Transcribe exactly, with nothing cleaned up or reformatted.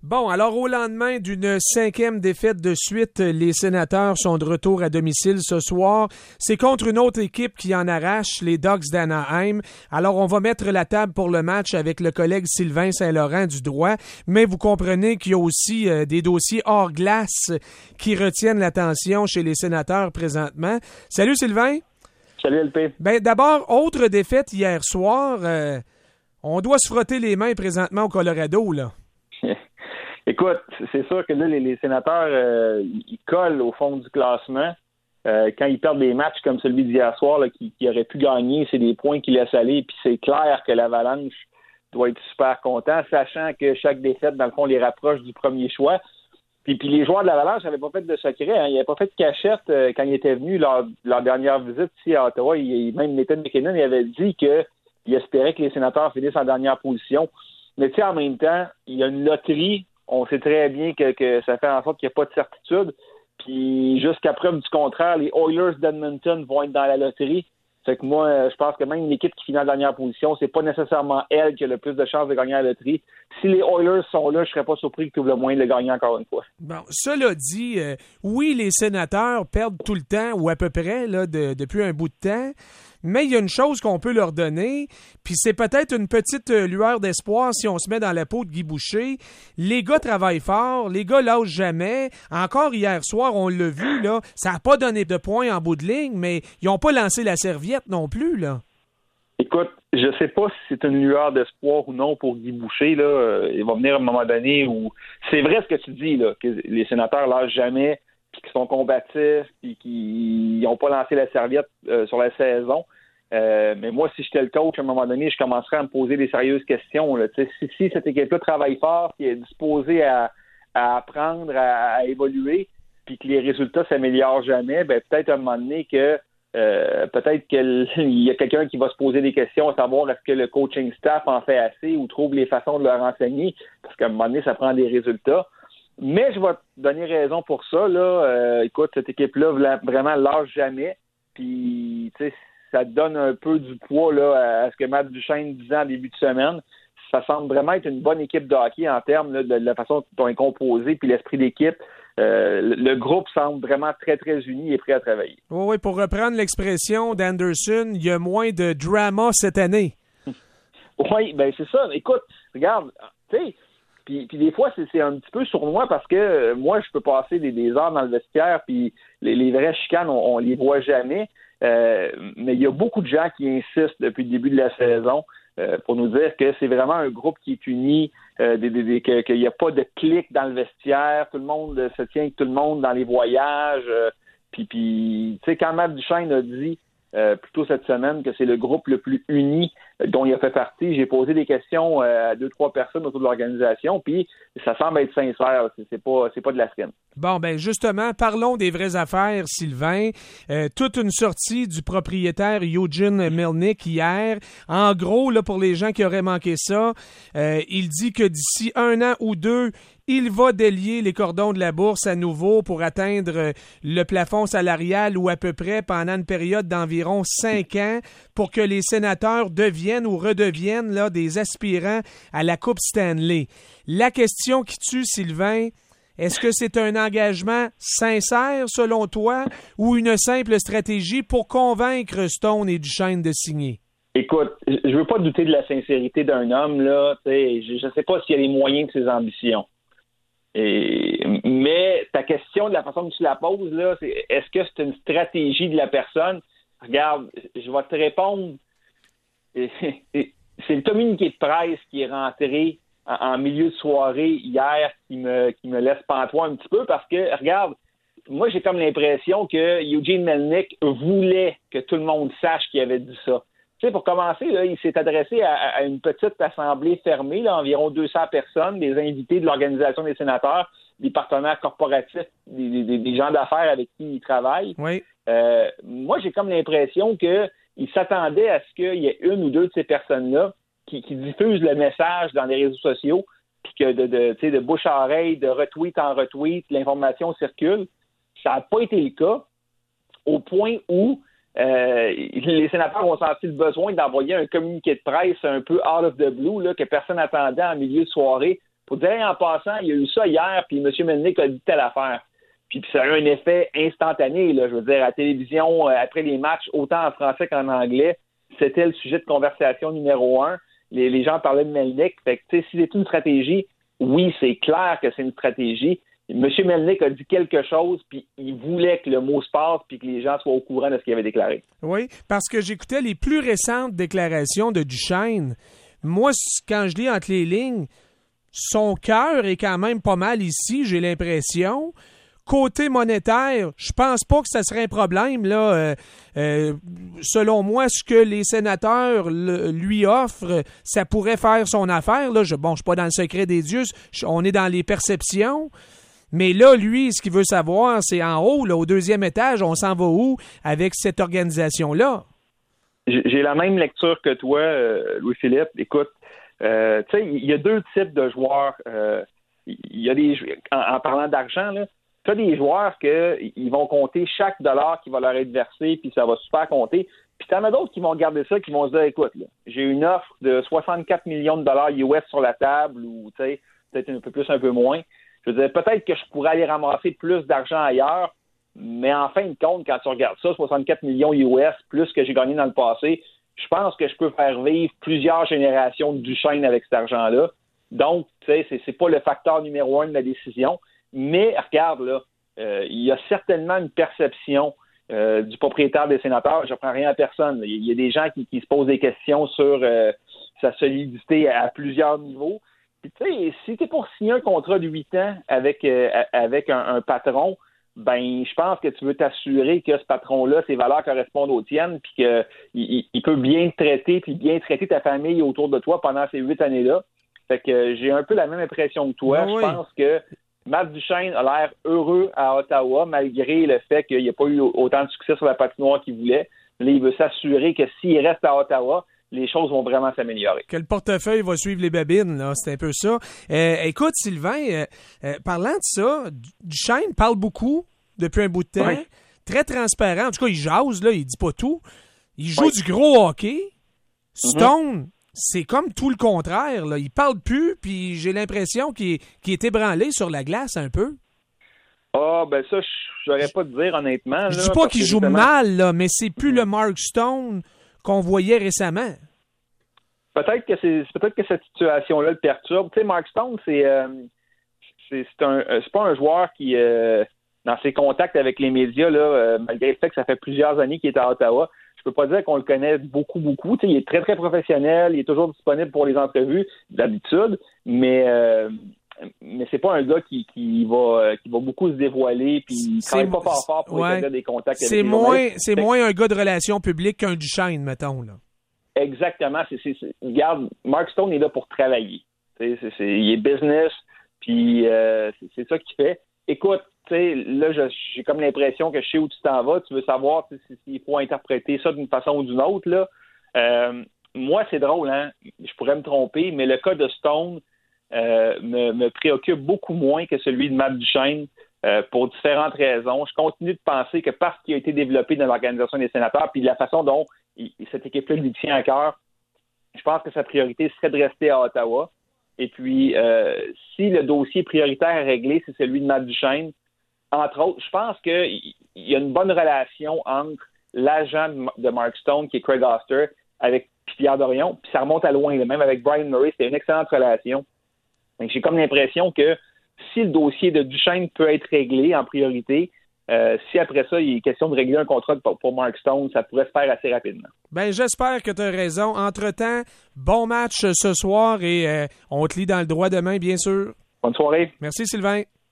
Bon, alors au lendemain d'une cinquième défaite de suite, les Sénateurs sont de retour à domicile ce soir. C'est contre une autre équipe qui en arrache, les Ducks d'Anaheim. Alors on va mettre la table pour le match avec le collègue Sylvain Saint-Laurent du droit, mais vous comprenez qu'il y a aussi euh, des dossiers hors glace qui retiennent l'attention chez les Sénateurs présentement. Salut Sylvain. Salut L P. Ben d'abord, autre défaite hier soir. Euh, on doit se frotter les mains présentement au Colorado, là. Écoute, c'est sûr que là, les, les sénateurs, euh, ils collent au fond du classement. Euh, quand ils perdent des matchs comme celui d'hier soir, là, qui, qui aurait pu gagner, c'est des points qu'ils laissent aller. Puis c'est clair que l'Avalanche doit être super content, sachant que chaque défaite, dans le fond, les rapproche du premier choix. Puis, puis les joueurs de l'Avalanche n'avaient pas fait de secret. Hein. Ils n'avaient pas fait de cachette euh, quand ils étaient venus lors de leur dernière visite ici à Ottawa. Il, même Nathan McKinnon il avait dit qu'il espérait que les sénateurs finissent en dernière position. Mais tu sais, en même temps, il y a une loterie. On sait très bien que, que ça fait en sorte qu'il n'y a pas de certitude. Puis jusqu'à preuve du contraire, les Oilers d'Edmonton vont être dans la loterie. Fait que moi, je pense que même l'équipe qui finit en dernière position, c'est pas nécessairement elle qui a le plus de chances de gagner la loterie. Si les Oilers sont là, je serais pas surpris qu'ils trouvent le moyen de le gagner encore une fois. Bon, cela dit, euh, oui, les Sénateurs perdent tout le temps, ou à peu près, là, de, depuis un bout de temps. Mais il y a une chose qu'on peut leur donner, puis c'est peut-être une petite lueur d'espoir si on se met dans la peau de Guy Boucher. Les gars travaillent fort, les gars lâchent jamais. Encore hier soir, on l'a vu, là, ça n'a pas donné de points en bout de ligne, mais ils n'ont pas lancé la serviette non plus, là. Écoute, je sais pas si c'est une lueur d'espoir ou non pour Guy Boucher, là. Il va venir à un moment donné où... C'est vrai ce que tu dis, là, que les sénateurs lâchent jamais, puis qu'ils sont combatifs, puis qu'ils n'ont pas lancé la serviette euh, sur la saison. Euh, mais moi, si j'étais le coach, à un moment donné, je commencerais à me poser des sérieuses questions. Là. Si, si cette équipe-là travaille fort, qui est disposée à, à apprendre, à, à évoluer, puis que les résultats s'améliorent jamais, ben peut-être à un moment donné que euh, peut-être qu'il y a quelqu'un qui va se poser des questions à savoir est-ce que le coaching staff en fait assez ou trouve les façons de leur enseigner, parce qu'à un moment donné, ça prend des résultats. Mais je vais te donner raison pour ça. Là. Euh, écoute, cette équipe-là, vraiment, lâche jamais. Puis, tu sais, ça donne un peu du poids là, à ce que Matt Duchesne disait en début de semaine. Ça semble vraiment être une bonne équipe de hockey en termes là, de la façon dont elle est composée puis l'esprit d'équipe. Euh, le groupe semble vraiment très, très uni et prêt à travailler. Oui, oui, pour reprendre l'expression d'Anderson, il y a moins de drama cette année. Oui, ben c'est ça. Écoute, regarde, tu sais, puis, puis des fois, c'est, c'est un petit peu sournois parce que euh, moi, je peux passer des, des heures dans le vestiaire puis les, les vraies chicanes, on, on les voit jamais. Euh, mais il y a beaucoup de gens qui insistent depuis le début de la saison euh, pour nous dire que c'est vraiment un groupe qui est uni, euh, des, des, des, que, qu'il n'y a pas de clic dans le vestiaire, tout le monde euh, se tient avec tout le monde dans les voyages. Euh, puis, puis tu sais, quand Matt Duchesne a dit euh, plus tôt cette semaine que c'est le groupe le plus uni euh, dont il a fait partie, j'ai posé des questions euh, à deux, trois personnes autour de l'organisation, puis ça semble être sincère, c'est, c'est pas c'est pas de la scène. Bon, ben justement, parlons des vraies affaires, Sylvain. Euh, toute une sortie du propriétaire Eugene Melnyk hier. En gros, là, pour les gens qui auraient manqué ça, euh, il dit que d'ici un an ou deux, il va délier les cordons de la bourse à nouveau pour atteindre le plafond salarial ou à peu près pendant une période d'environ cinq ans pour que les sénateurs deviennent ou redeviennent là, des aspirants à la Coupe Stanley. La question qui tue, Sylvain, est-ce que c'est un engagement sincère, selon toi, ou une simple stratégie pour convaincre Stone et Duchesne de signer? Écoute, je veux pas douter de la sincérité d'un homme, là. Je ne sais pas s'il y a les moyens de ses ambitions. Et, mais ta question, de la façon que tu la poses, là, c'est est-ce que c'est une stratégie de la personne? Regarde, je vais te répondre. C'est le communiqué de presse qui est rentré en milieu de soirée hier qui me qui me laisse pantois un petit peu parce que, regarde, moi j'ai comme l'impression que Eugene Melnyk voulait que tout le monde sache qu'il avait dit ça. Tu sais, pour commencer, là, il s'est adressé à, à une petite assemblée fermée, là, environ deux cents personnes, des invités de l'Organisation des sénateurs, des partenaires corporatifs, des, des, des gens d'affaires avec qui il travaille. Oui. Euh, moi, j'ai comme l'impression qu'il s'attendait à ce qu'il y ait une ou deux de ces personnes-là Qui, qui diffusent le message dans les réseaux sociaux, puis que de, de, de bouche à oreille, de retweet en retweet, l'information circule. Ça n'a pas été le cas, au point où euh, les sénateurs ont senti le besoin d'envoyer un communiqué de presse un peu out of the blue, là, que personne n'attendait en milieu de soirée, pour dire en passant, il y a eu ça hier, puis M. Melnick a dit telle affaire. Puis, puis ça a eu un effet instantané, là, je veux dire, à la télévision, euh, après les matchs, autant en français qu'en anglais, c'était le sujet de conversation numéro un. Les, les gens parlaient de Melnick. Fait que, tu sais, si c'est une stratégie, oui, c'est clair que c'est une stratégie. M. Melnick a dit quelque chose, puis il voulait que le mot se passe, puis que les gens soient au courant de ce qu'il avait déclaré. Oui, parce que j'écoutais les plus récentes déclarations de Duchesne. Moi, quand je lis entre les lignes, son cœur est quand même pas mal ici, j'ai l'impression. Côté monétaire, je pense pas que ça serait un problème. Là, euh, euh, selon moi, ce que les sénateurs le, lui offrent, ça pourrait faire son affaire. Là, je, bon, je suis pas dans le secret des dieux, je, on est dans les perceptions. Mais là, lui, ce qu'il veut savoir, c'est en haut, là, au deuxième étage, on s'en va où avec cette organisation-là? J'ai la même lecture que toi, euh, Louis-Philippe. Écoute, euh, tu sais, il y a deux types de joueurs. Euh, il y a des en, en parlant d'argent, là. Tu as des joueurs qu'ils vont compter chaque dollar qui va leur être versé, puis ça va super compter. Puis tu en as d'autres qui vont regarder ça, qui vont se dire, écoute, là, j'ai une offre de soixante-quatre millions de dollars U S sur la table, ou tu sais, peut-être un peu plus, un peu moins. Je veux dire, peut-être que je pourrais aller ramasser plus d'argent ailleurs, mais en fin de compte, quand tu regardes ça, soixante-quatre millions U S, plus que j'ai gagné dans le passé, je pense que je peux faire vivre plusieurs générations de Duchesne avec cet argent-là. Donc, tu sais, c'est, c'est pas le facteur numéro un de la décision. Mais regarde, là, euh, il y a certainement une perception euh, du propriétaire des sénateurs. Je ne prends rien à personne. Il y a des gens qui, qui se posent des questions sur euh, sa solidité à, à plusieurs niveaux. Puis tu sais, si tu es pour signer un contrat de huit ans avec, euh, avec un, un patron, ben je pense que tu veux t'assurer que ce patron-là, ses valeurs correspondent aux tiennes, puis qu'il il, il peut bien te traiter, puis bien traiter ta famille autour de toi pendant ces huit années-là. Fait que euh, j'ai un peu la même impression que toi. Oui. Je pense que Matt Duchesne a l'air heureux à Ottawa, malgré le fait qu'il n'y a pas eu autant de succès sur la patinoire qu'il voulait. Là, il veut s'assurer que s'il reste à Ottawa, les choses vont vraiment s'améliorer. Que le portefeuille va suivre les babines, là, c'est un peu ça. Euh, écoute, Sylvain, euh, euh, parlant de ça, Duchesne parle beaucoup depuis un bout de temps, oui. Très transparent. En tout cas, il jase, là, il dit pas tout. Il joue oui. du gros hockey. Stone... Mm-hmm. C'est comme tout le contraire, là. Il parle plus, puis j'ai l'impression qu'il, qu'il est ébranlé sur la glace un peu. Ah, ben ça, j'aurais pas de dire honnêtement. Je là, dis pas qu'il joue justement... mal, là, mais c'est plus mm-hmm. le Mark Stone qu'on voyait récemment. Peut-être que c'est peut-être que cette situation-là le perturbe. Tu sais, Mark Stone, c'est euh, c'est, c'est un c'est pas un joueur qui euh, dans ses contacts avec les médias, là, euh, malgré le fait que ça fait plusieurs années qu'il est à Ottawa. Je peux pas dire qu'on le connaît beaucoup, beaucoup. Tu sais, il est très, très professionnel. Il est toujours disponible pour les entrevues, d'habitude. Mais, euh, mais c'est pas un gars qui, qui va, qui va beaucoup se dévoiler. Puis il travaille pas fort fort pour ouais. établir des contacts c'est avec les moins, journalistes. C'est moins un gars de relations publiques qu'un Duchesne, mettons, là. Exactement. C'est, c'est, c'est, regarde, Mark Stone est là pour travailler. C'est, c'est, c'est, il est business. Puis euh, c'est, c'est ça qu'il fait. Écoute, tu sais, là, je, j'ai comme l'impression que je sais où tu t'en vas. Tu veux savoir s'il si, si faut interpréter ça d'une façon ou d'une autre, là. Euh, moi, c'est drôle, hein. Je pourrais me tromper, mais le cas de Stone euh, me, me préoccupe beaucoup moins que celui de Matt Duchesne euh, pour différentes raisons. Je continue de penser que parce qu'il a été développé dans l'organisation des sénateurs, puis de la façon dont il, cette équipe-là lui tient à cœur, je pense que sa priorité serait de rester à Ottawa. Et puis, euh, si le dossier prioritaire à régler, c'est celui de Matt Duchesne, entre autres, je pense qu'il y a une bonne relation entre l'agent de Mark Stone, qui est Craig Oster, avec Pierre Dorion, puis ça remonte à loin. Même avec Brian Murray, c'était une excellente relation. Donc, j'ai comme l'impression que si le dossier de Duchesne peut être réglé en priorité, euh, si après ça, il est question de régler un contrat pour, pour Mark Stone, ça pourrait se faire assez rapidement. Ben, j'espère que tu as raison. Entre-temps, bon match ce soir et euh, on te lit dans le droit demain, bien sûr. Bonne soirée. Merci, Sylvain.